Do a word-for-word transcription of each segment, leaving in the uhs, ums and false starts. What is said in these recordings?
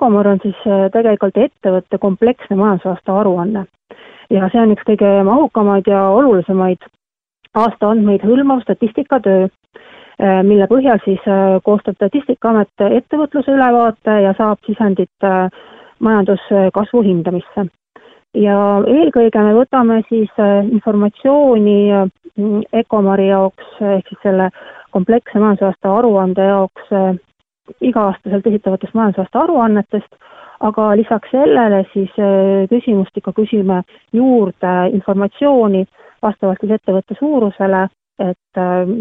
Ecomar on siis tegelikult ettevõtte kompleksne majandusaasta aruanne ja see on üks kõige mahukamaid ja olulisemaid aastaandmeid hõlmav statistikatöö, mille põhjal siis koostab Statistikaamet ettevõtluse ülevaate ja saab sisendit majanduskasvu hindamisse. Ja eelkõige me võtame siis informatsiooni Ecomari jaoks, ehk siis selle kompleksse majandusaasta aruande jaoks iga-aastaselt esitavatest majandusaasta aruannetest, aga lisaks sellele siis küsimustika küsime juurde informatsiooni vastavalt siis ettevõtte suurusele, et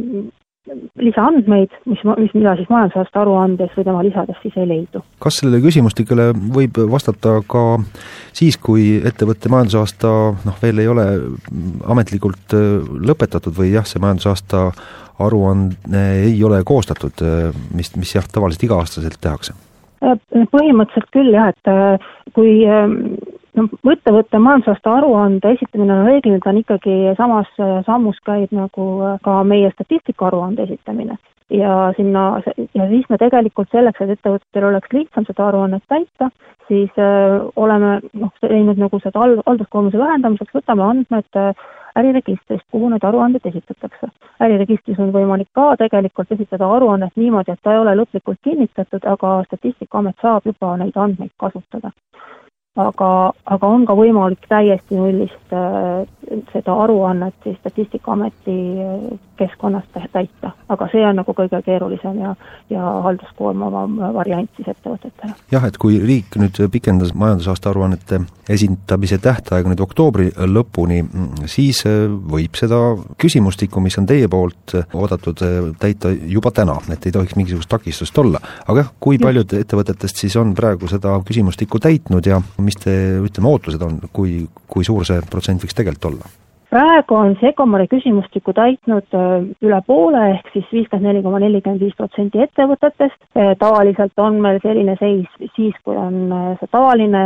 lisaandmeid, mis, mis mida siis majandusaasta aruandes või tema lisades siis ei leidu. Kas sellele küsimustikele võib vastata ka siis, kui ettevõtte majandusaasta noh, veel ei ole ametlikult lõpetatud või jah, see majandusaasta aruanne ei ole koostatud, mis, mis jah, tavaliselt iga-aastaselt tehakse? Põhimõtteliselt küll jah, et kui no, ettevõtte majandusaasta aruande esitamine on reeglina, ta on ikkagi samas sammus käib nagu ka meie statistika aruande esitamine. Ja, sinna, ja siis me tegelikult selleks, et ettevõtetel oleks lihtsam seda aruannet täita, siis äh, oleme noh, teinud nagu seda halduskoormuse vähendamiseks, võtame andmed äriregistrist, kuhu need aruanded esitatakse. Äriregistris on võimalik ka tegelikult esitada aruannet niimoodi, et ta ei ole lõplikult kinnitatud, aga Statistikaamet saab juba neid andmeid kasutada. Aga, aga on ka võimalik täiesti nullist äh, seda aruannet siis Statistikaameti keskkonnast täita. Aga see on nagu kõige keerulisem ja, ja halduskoormavam variant siis ettevõtetele. Jah, et kui riik nüüd pikendas majandusaasta aruannete esindamise tähtaega nüüd oktoobri lõpuni, siis võib seda küsimustikku, mis on teie poolt oodatud täita juba täna, et ei tohiks mingisugust takistust olla. Aga jah, kui paljud ettevõtetest siis on praegu seda küsimustikku täitnud ja mis te, ütleme, ootused on, kui, kui suur see protsent võiks tegelikult olla? Praegu on see Ecomari küsimustiku täitnud üle poole, ehk siis viiskümmend neli koma nelikümmend viis protsenti ettevõtetest. Tavaliselt on meil selline seis siis, kui on see tavaline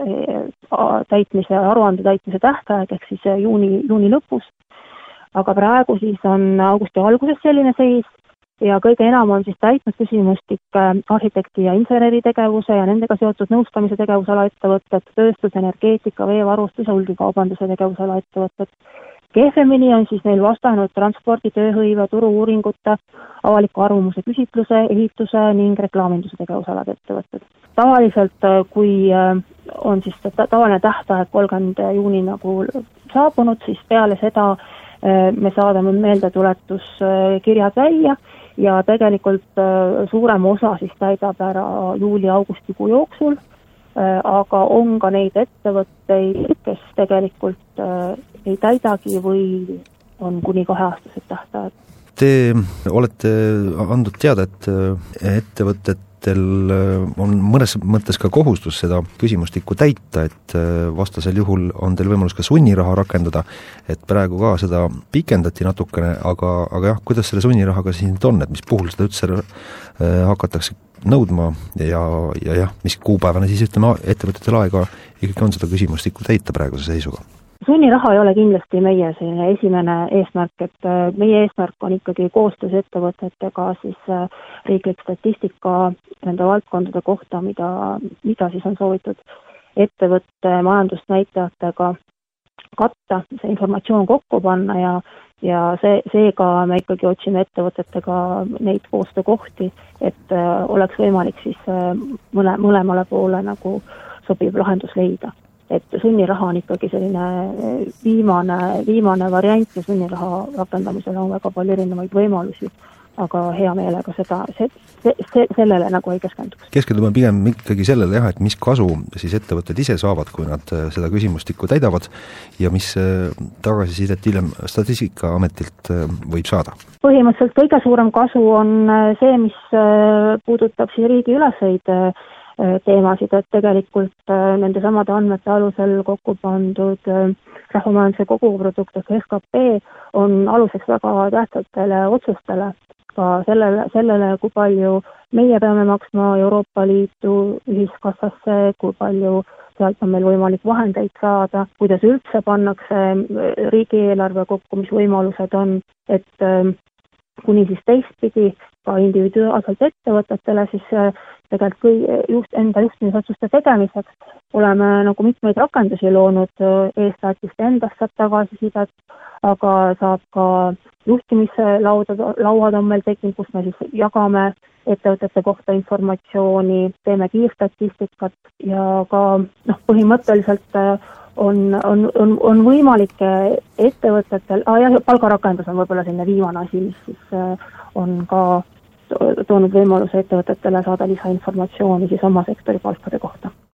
täitmise, aruande täitmise tähtaeg, ehk siis juuni, juuni lõpus. Aga praegu siis on augusti alguses selline seis ja kõige enam on siis täitnud küsimustik arhitekti ja inseneri tegevuse ja nendega seotud nõustamise tegevusala ettevõtted, tööstus, energeetika, veevarustus ja hulgikaubanduse tegevusala ettevõtted. Kehvemini on siis neil vastanud transpordi, tööhõive, turu-uuringute, avaliku arvamuse küsitluse, ehituse ning reklaaminduse tegevusalad ettevõtted. Tavaliselt, kui on siis tavaline tähtaeg kolmkümmend juuni nagu saabunud, siis peale seda me saadame meeldetuletuskirjad välja ja tegelikult suurem osa siis täidab ära juuli-augustikuu jooksul, aga on ka neid ettevõtteid, kes tegelikult ei täidagi või on kuni kaheaastased tähtajad. Te olete andnud teada, et ettevõtetel on mõnes mõttes ka kohustus seda küsimustikku täita, et vastasel juhul on teil võimalus ka sunniraha rakendada, et praegu ka seda pikendati natukene, aga, aga jah, kuidas selle sunnirahaga siis nüüd on, et mis puhul seda üldse hakatakse nõudma ja, ja jah, mis kuupäevana siis ütleme ettevõtetel aega ikkagi on seda küsimustikku täita praeguse seisuga? Sunniraha ei ole kindlasti meie selline esimene eesmärk, et meie eesmärk on ikkagi koostöös ettevõtetega siis riiklik statistika nende valdkondade kohta, mida, mida siis on soovitud ettevõtte majandusnäitajatega katta, see informatsioon kokku panna ja, ja see, seega me ikkagi otsime ettevõtetega neid koostöökohti, et oleks võimalik siis mõle, mõlemale poole nagu sobiv lahendus leida. Et sunniraha on ikkagi selline viimane, viimane variant ja sunniraha rakendamisel on väga palju erinevaid võimalusi, aga hea meelega seda, se, se, se, sellele nagu ei keskenduks. Keskendume pigem ikkagi sellele, jah, et mis kasu siis ettevõtted ise saavad, kui nad seda küsimustikku täidavad ja mis tagasisidet hiljem Statistikaametilt võib saada? Põhimõtteliselt kõige suurem kasu on see, mis puudutab siis riigi üleseid teemasid, et tegelikult nende samade andmete alusel kokku pandud rahvamajanduse koguprodukt ehk S K P on aluseks väga tähtsatele otsustele, ka sellele, sellele, kui palju meie peame maksma Euroopa Liidu ühiskassasse, kui palju sealt on meil võimalik vahendeid saada, kuidas üldse pannakse riigieelarve kokku, mis võimalused on, et kuni siis teistpidi ka individuaalselt ettevõtetele, siis tegelikult kõi, just enda juhtimisotsuste tegemiseks. Oleme nagu mitmeid rakendusi loonud, eessaatist endast saab tagasisidet, aga saab ka juhtimislaudad, lauad on meil tekkinud, kus me siis jagame ettevõtete kohta informatsiooni, teeme kiirstatistikat ja ka noh, põhimõtteliselt on, on, on, on võimalik ettevõtetel, ah, jah, palgarakendus on võib-olla selline viimane asi, mis siis on ka toonud võimaluse ettevõtetele saada lisainformatsiooni siis oma sektori palkade kohta.